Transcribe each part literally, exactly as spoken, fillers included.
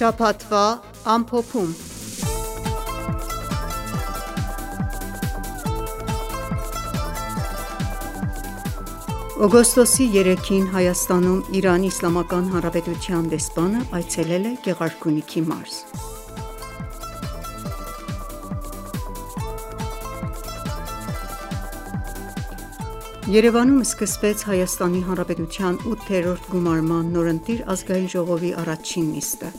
Շաբաթվա ամփոփում։ Օգոստոսի երեքին Հայաստանում Իրանի Իսլամական Հանրապետության դեսպանը այցելել է Գեղարքունիքի մարզ։ Երևանում սկսվեց Հայաստանի Հանրապետության ութերորդ գումարման նորընտիր ազգային ժողովի առաջին նիստը։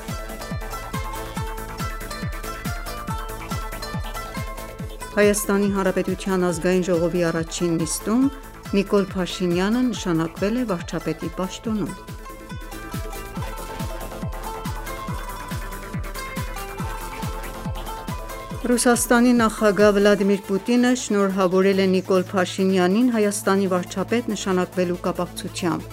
Հայաստանի Հանրապետության ազգային ժողովի առաջին նիստում Նիկոլ Փաշինյանը նշանակվել է վարչապետի պաշտոնում։ Ռուսաստանի նախագահ Վլադիմիր Պուտինը շնորհավորել է Նիկոլ Փաշինյանին Հայաստանի վարչապետ նշանակվելու կապակցությամբ։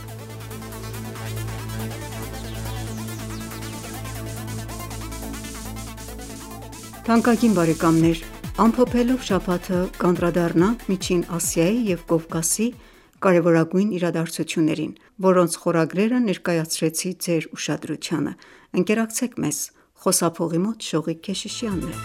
Թանկագին բարեկամներ, ամփոփելով շաբաթը կանդրադառնանք Միջին Ասիայի և Կովկասի կարևորագույն իրադարձություններին, որոնց խորագրերը ներկայացրեցի ձեր ուշադրությանը։ Ընկերակցեք մեզ։ Խոսափողի մոտ Շողիկ Քեշիշյանն է։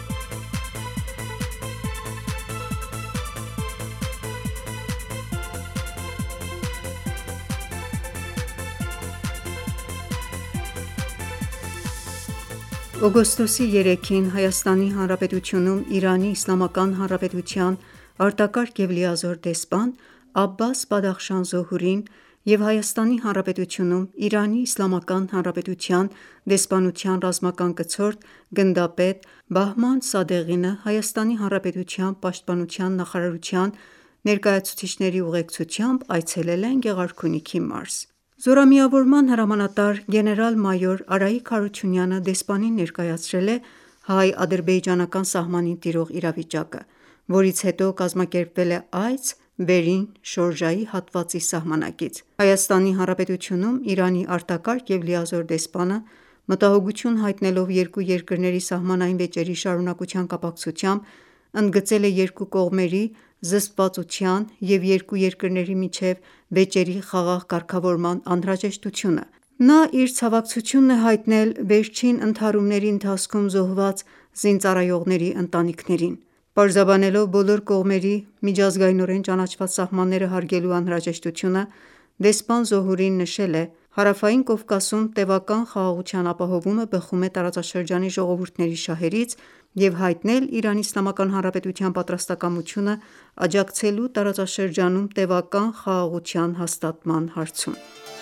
Օգոստոսի երեքին Հայաստանի Հանրապետությունում Իրանի Իսլամական Հանրապետության արտակարգ և լիազոր դեսպան Աբբաս Բադախշան Զոհուրին և Հայաստանի Հանրապետությունում Իրանի Իսլամական Հանրապետության դեսպանության ռազմական կցորդ գնդապետ Բահման Սադեղինը Հայաստանի Հանրապետության պաշտպանության նախարարության ներկայացուցիչների ուղեկցությամբ այցելել են Գեղարքունիքի մարզ։ Զորամիավորման հրամանատար գեներալ-մայոր Արայիկ Հարությունյանը դեսպանին ներկայացրել է հայ-ադրբեջանական սահմանին տիրող իրավիճակը, որից հետո կազմակերպվել է այց Վերին Շորժայի հատվածի սահմանակից։ Հայաստանի Հանրապետությունում Իրանի արտակարգ և լիազոր դեսպանը մտահոգություն հայտնելով երկու երկրների սահմանային վեճերի շարունակության կապակցությամբ ընդգծել է երկու կողմերի զսպվածության և երկու երկրների միջև վեճերի խաղաղ կարգավորման անհրաժեշտությունը։ Նա իր ցավակցությունն է հայտնել վերջին ընդհարումների ընթացքում զոհված զինծառայողների ընտանիքներին։ Պարզաբանելով բոլոր կողմերի միջազգայնորեն ճանաչված սահմանները հարգելու անհրաժեշտությունը, դեսպան Զոհուրին նշել է. «Հարավային Կովկասում տևական խաղաղության ապահովումը բխում է տարածաշրջանի ժողովուրդների շահերից» և հայտնել Իրանի Իսլամական Հանրապետության պատրաստակամությունը աջակցելու տարածաշրջանում տևական խաղաղության հաստատման հարցում։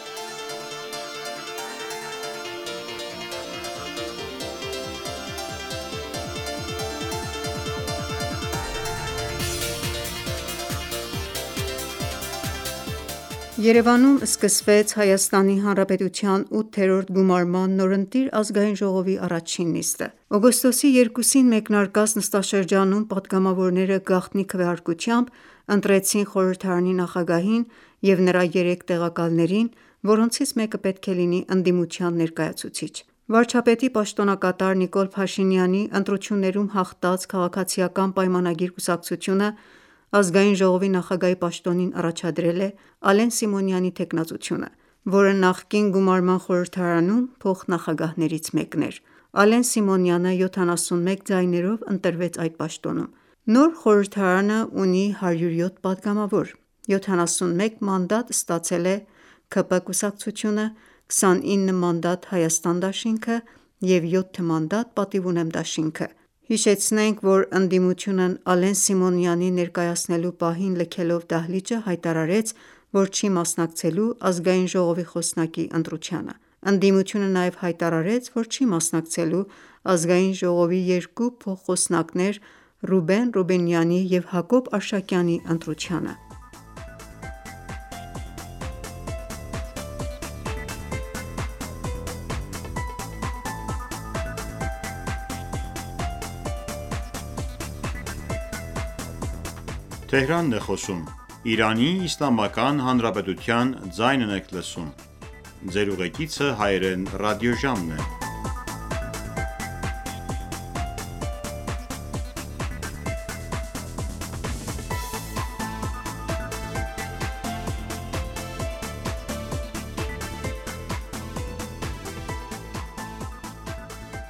Երևանում սկսվեց Հայաստանի Հանրապետության ութերորդ գումարման նորընտիր ազգային ժողովի առաջին նիստը։ Օգոստոսի երկուսին մեկնարկած նստաշրջանում պատգամավորները գաղտնի քվեարկությամբ ընտրեցին խորհրդարանի նախագահին և նրա երեք տեղակալներին, որոնցից մեկը պետք է լինի ընդդիմության ներկայացուցիչ։ Վարչապետի պաշտոնակատար Նիկոլ Փաշինյանի ընտրություններում հաղթած Քաղաքացիական պայմանագիր կուսակցությունը ազգային ժողովի նախագահի պաշտոնին առաջադրել է Ալեն Սիմոնյանի թեկնածությունը, որը նախկին գումարման խորհրդարանում փոխնախագահներից մեկն էր։ Ալեն Սիմոնյանը յոթանասունմեկ ձայներով ընտրվեց այդ պաշտոնում։ Նոր խորհրդարանը ունի հարյուր յոթ պատգամավոր։ յոթանասունմեկ մանդատ ստացել է ՔՊ կուսակցությունը, քսանինը մանդատ Հայաստան դաշինքը և յոթ մանդատ Պատիվ ունեմ դաշինքը։ Հիշեցնենք, որ ընդդիմությունն Ալեն Սիմոնյանին ներկայացնելու պահին լքելով դահլիճը հայտարարեց, որ չի մասնակցելու ազգային ժողովի խոսնակի ընտրությանը։ Ընդդիմությունը նաև հայտարարեց, որ չի մասնակցելու ազգային ժողովի երկու փոխխոսնակներ Ռուբեն Ռուբենյանի և Հակոբ Արշակյանի ընտրությանը։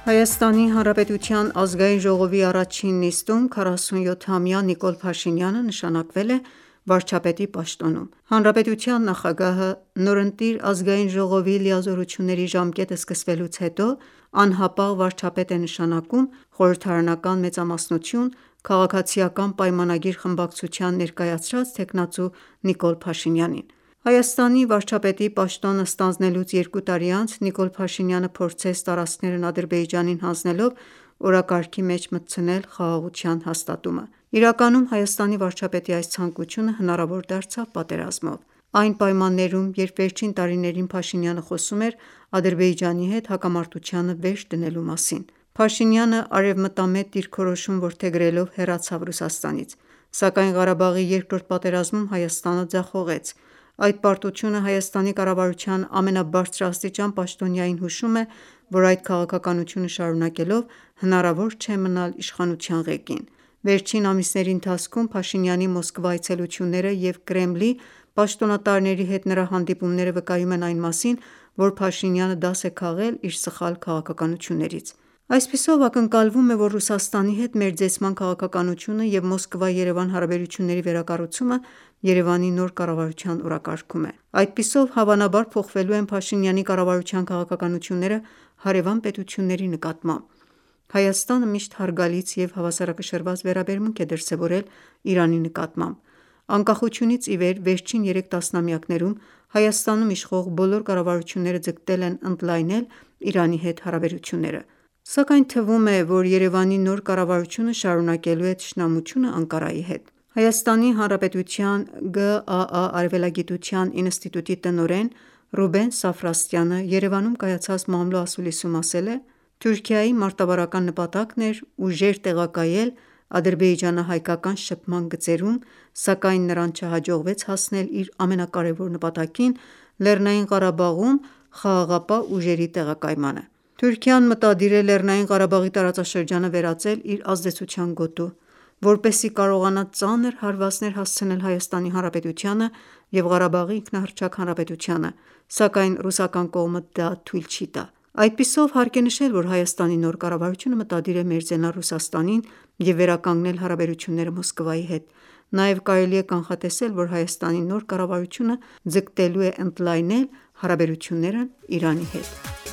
Հայաստանի Հանրապետության ազգային ժողովի առաջին նիստում քառասունյոթամյա Նիկոլ Փաշինյանը նշանակվել է վարչապետի պաշտոնում։ Հանրապետության նախագահը նորընտիր ազգային ժողովի լիազորությունների ժամկետը սկսվելուց հետո անհապաղ վարչապետ է նշանակում խորհրդարանական մեծամասնություն քաղաքացիական պայմանագիր խմբակցության ներկայացրած թեկնածու Նիկոլ Փաշինյանին։ Հայաստանի վարչապետի պաշտոնը ստանձնելուց երկու տարի անց Նիկոլ Փաշինյանը փորձեց տարածքներն Ադրբեջանին հանձնելով օրակարգի մեջ մտցնել խաղաղության հաստատումը։ Իրականում Հայաստանի վարչապետի այս ցանկությունը հնարավոր դարձավ պատերազմով։ Այն պայմաններում, երբ վերջին տարիներին Փաշինյանը խոսում էր Ադրբեջանի հետ հակամարտությանը վերջ դնելու մասին։ Փաշինյանը արևմտամետ դիրքորոշում որդեգրելով հեռացավ Ռուսաստանից, սակայն Ղարաբաղի երկրորդ պատերազմում Հայաստանը ձախողեց։ Այդ պարտությունը Հայաստանի կառավարության ամենաբարձրաստիճան պաշտոնյային հուշում է, որ այդ քաղաքականությունը շարունակելով հնարավոր չէ մնալ իշխանության ղեկին։ Վերջին ամիսների ընթացքում Փաշինյանի Մոսկվա այցելությունները և Կրեմլի պաշտոնատարների հետ նրա հանդիպումները վկայում են այն մասին, որ Փաշինյանը դաս է քաղել իր սխալ քաղաքականություններից։ Այսպիսով ակնկալվում է, որ Ռուսաստանի հետ մերձեցման քաղաքականությունը և Մոսկվա-Երևան հարաբերությունների վերակառուցումը Երևանի նոր կառավարության օրակարգում է։ Այդպիսով հավանաբար փոխվելու են Փաշինյանի կառավարության քաղաքականությունները հարևան պետությունների նկատմամբ։ Հայաստանը միշտ հարգալից և հավասարակշռված վերաբերմունք է դրսևորել Իրանի նկատմամբ։ Անկախությունից ի վեր վերջին երեք տասնամյակներում Հայաստանում իշխող բոլոր կառավարությունները ձգտել են ընդլայնել Իրանի հետ հարաբերությունները։ Սակայն թվում է, որ Երևանի նոր կառավարությունը շարունակելու է թշնամությունը Անկարայի հետ։ Հայաստանի Հանրապետության ԳԱԱ արևելագիտության ինստիտուտի տնօրեն Ռուբեն Սաֆրաստյանը Երևանում կայացած մամլո ասուլիսում ասել է. «Թուրքիայի մարտավարական նպատակն էր ուժեր տեղակայել ադրբեջանահայկական շփման գծերում, սակայն նրան չհաջողվեց հասնել իր ամենակարևոր նպատակին՝ Լեռնային Ղարաբաղում խաղաղապահ ուժերի տեղակայմանը։ Թուրքիան մտադիր է Լեռնային Ղարաբաղի տարածաշրջանը վերածել իր ազդեցության գոտու, որպեսզի կարողանա ծանր հարվածներ հասցնել Հայաստանի Հանրապետությանը և Ղարաբաղի ինքնահռչակ հանրապետությանը, սակայն ռուսական կողմը դա թույլ չի տա։ Այդպիսով հարկ է նշել, որ Հայաստանի նոր կառավարությունը մտադիր է մերձենալ Ռուսաստանին և վերականգնել հարաբերությունները Մոսկվայի հետ։ Նաև կարելի է կանխատեսել, որ Հայաստանի նոր կառավարությունը ձգտելու է ընդլայնել հարաբերություններն Իրանի հետ»։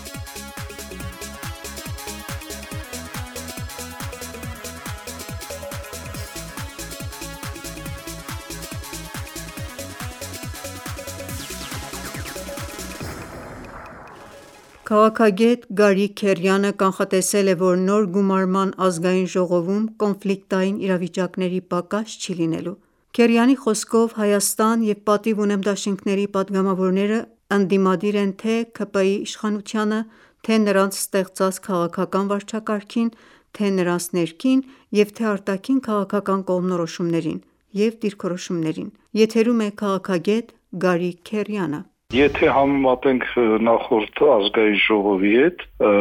Քաղաքագետ Գարիկ Քերյանը կանխատեսել է, որ նոր գումարման ազգային ժողովում կոնֆլիկտային իրավիճակների պակաս չի լինելու։ Քերյանի խոսքով Հայաստան և պատիվ ունեմ դաշինքների պատգամավորները ընդդիմադիր են թե՛ ՔՊ-ի իշխանությանը, թե՛ նրանց ստեղծած քաղաքական վարչակարգին, թե՛ նրանց ներքին և թե՛ արտաքին քաղաքական կողմնորոշումներին և դիրքորոշումներին։ Եթերում է քաղաքագետ Գարիկ Քերյանը։ Եթե համեմատենք նախորդ ազգային ժողովի հետ,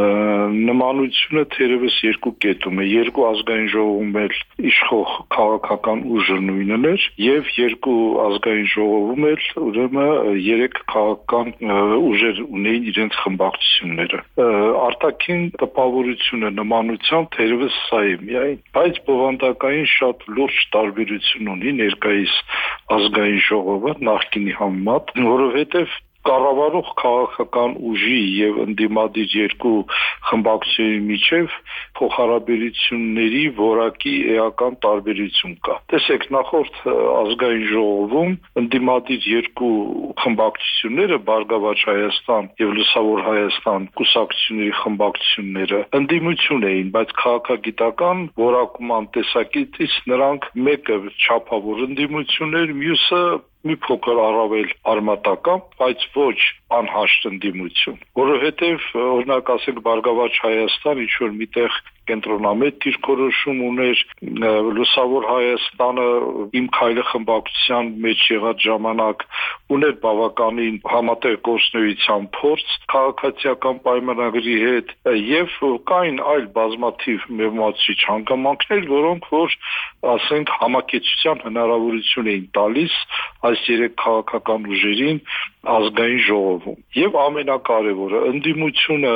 նմանությունը թերևս երկու կետում է։ Երկու ազգային ժողովում էլ իշխող քաղաքական ուժը նույնն էր, և երկու ազգային ժողովում էլ ուրեմն երեք քաղաքական ուժեր ունեին իրենց խմբակցությունները։ Արտաքին տպավորությունը նմանությամբ թերևս սա է միայն, բայց բովանդակային շատ լուրջ տարբերություն ունի ներկայիս ազգային ժողովը նախկինի համեմատ, որովհետև կառավարող քաղաքական ուժի և ընդդիմադիր երկու խմբակցությունների միջև փոխհարաբերությունների որակի էական տարբերություն կա։ Տեսեք, նախորդ ազգային ժողովում ընդդիմադիր երկու խմբակցությունները Բարգավաճ Հայաստան և Լուսավոր Հայաստան կուսակցությունների խմբակցությունները ընդդիմություն էին, բայց քաղաքագիտական որակման տեսակետից նրանք մեկը չափավոր ընդդիմություն էր, մյուսը մի փոքր առավել արմատական, բայց ոչ անհաշտ ընդդիմություն, որովհետև օրինակ ասենք Բարգավաճ Հայաստան ինչ որ միտեղ կենտրոնամետ դիրքորոշում ուներ, Լուսավոր Հայաստանը Իմ քայլը խմբակցության մեջ եղած ժամանակ ուներ բավականին համատեղ գործունեության փորձ քաղաքացիական պայմանագրի հետ եւ կային այլ բազմաթիվ մեղմացուցիչ հանգամանքներ, որոնք որ ասենք համակեցության հնարավորություն էին տալիս այս երեք քաղաքական ուժերին ազգային ժողովում։ Եվ ամենակարևորը ընդդիմությունը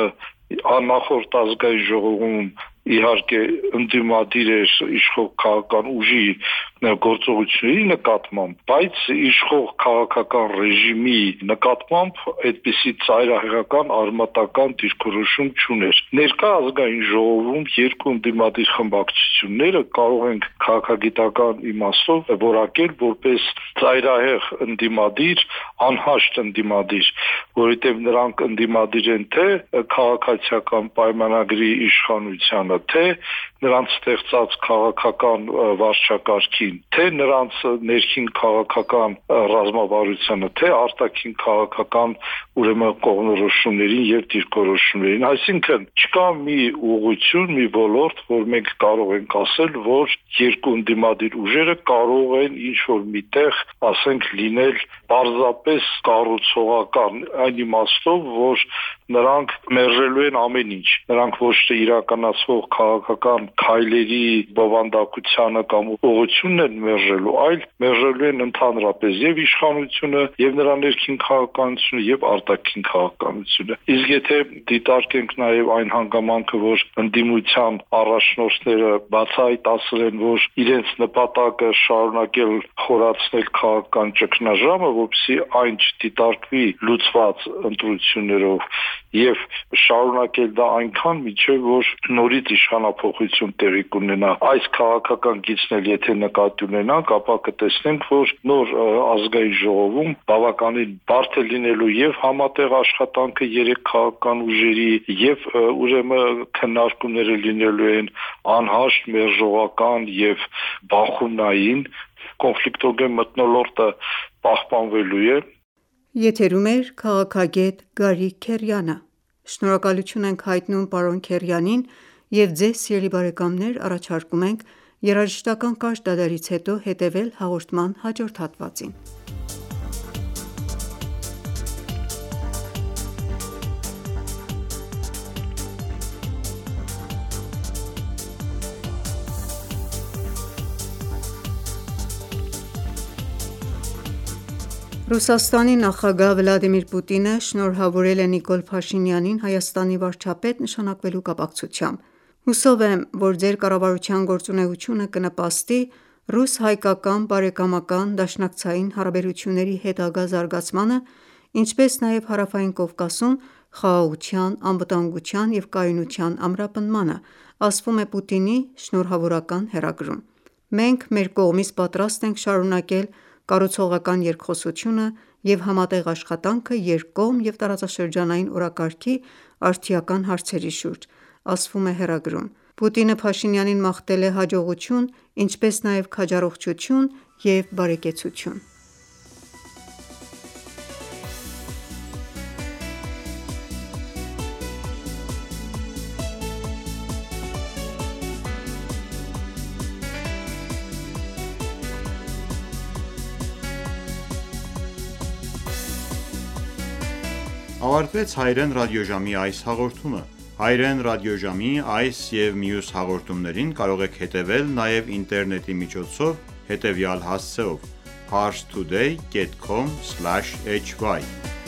Նախորդ ազգային ժողովում իհարկե ընդդիմադիր էր իշխող քաղաքական ուժի գործողությունների նկատմամբ, բայց իշխող քաղաքական ռեժիմի նկատմամբ այդպիսի ծայրահեղական արմատական դիրքորոշում չուներ։ Ներկա ազգային ժողովում երկու ընդդիմադիր խմբակցությունները կարող են քաղաքագիտական իմաստով որակել որպես ծայրահեղ ընդդիմադիր, անհաշտ ընդդիմադիր, որովհետև նրանք ընդդիմադիր են թե քաղաքացիական պայմանագրի իշխանությանը, թե նրանց ստեղծած քաղաքական վարչակարգին, թե նրանց ներքին քաղաքական ռազմավարությանը, թե արտաքին քաղաքական ուրեմն կողմնորոշումներին եւ դիրքորոշումներին։ Այսինքն չկա մի ուղղություն, մի ոլորտ, որ մենք կարող ենք ասել, որ երկու ընդդիմադիր ուժերը կարող են ինչ-որ միտեղ, ասենք, լինել պարզապես կառուցողական այն իմաստով, որ նրանք մերժելու են ամեն ինչ։ Նրանք ոչ թե իրականացվող քաղաքական քայլերի բովանդակությանը կամ ուղղությունն են մերժելու, այլ մերժելու են ընդհանրապես եւ իշխանությունը, եւ նրա ներքին քաղաքականությունը, եւ արտաքին քաղաքականությունը։ Իսկ եթե դիտարկենք նաեւ այն հանգամանքը, որ ընդդիմության առաջնորդները բացահայտ ասել են, որ իրենց նպատակը շարունակել խորացնել քաղաքական ճգնաժամը, որպեսզի այն չդիտարկվի լուծված ընտրություններով եւ շարունակել դա այնքան միջև որ նորից իշխանափոխություն տեղի կունենա։ Այս քաղաքական գիծն էլ եթե նկատի ունենանք, ապա կտեսնենք, որ նոր ազգային ժողովում բավականին բարդ է լինելու եւ համատեղ աշխատանքը երեք քաղաքական ուժերի եւ ուրեմն քննարկումները լինելու են անհաշտ, մերժողական եւ բախումնային, կոնֆլիկտոգեն մթնոլորտը պահպանվելու է։ Եթերում է քաղաքագետ Գարիկ Քերյանը։ Շնորհակալություն ենք հայտնում պարոն Քերյանին եւ ձեզ սիրելի բարեկամներ առաջարկում ենք երաժշտական կարճ դադարից հետո հետեւել հաղորդման հաջորդ հատվածին։ Ռուսաստանի նախագահ Վլադիմիր Պուտինը շնորհավորել է Նիկոլ Փաշինյանին Հայաստանի վարչապետ նշանակվելու կապակցությամբ։ Հուսով եմ, որ ձեր կառավարության գործունեությունը կնպաստի ռուս-հայկական բարեկամական դաշնակցային հարաբերությունների հետագա զարգացմանը, ինչպես նաև Հարավային Կովկասում խաղաղության, անվտանգության և կայունության ամրապնդմանը, ասվում է Պուտինի շնորհավորական հեռագրում։ Մենք մեր կողմից պատրաստ ենք շարունակել կառուցողական երկխոսությունը և համատեղ աշխատանքը երկկողմ և տարածաշրջանային օրակարգի արդիական հարցերի շուրջ, ասվում է հեռագրում։ Պուտինը Փաշինյանին մաղթել է հաջողություն, ինչպես նաև քաջառողջություն և բարեկեցություն։ Ավարտվեց Հայրեն ռադիոժամի այս հաղորդումը։ Հայրեն ռադիոժամի այս և մյուս հաղորդումներին կարող եք հետևել նաև ինտերնետի միջոցով հետևյալ հասցեով՝ parstoday dot com slash h y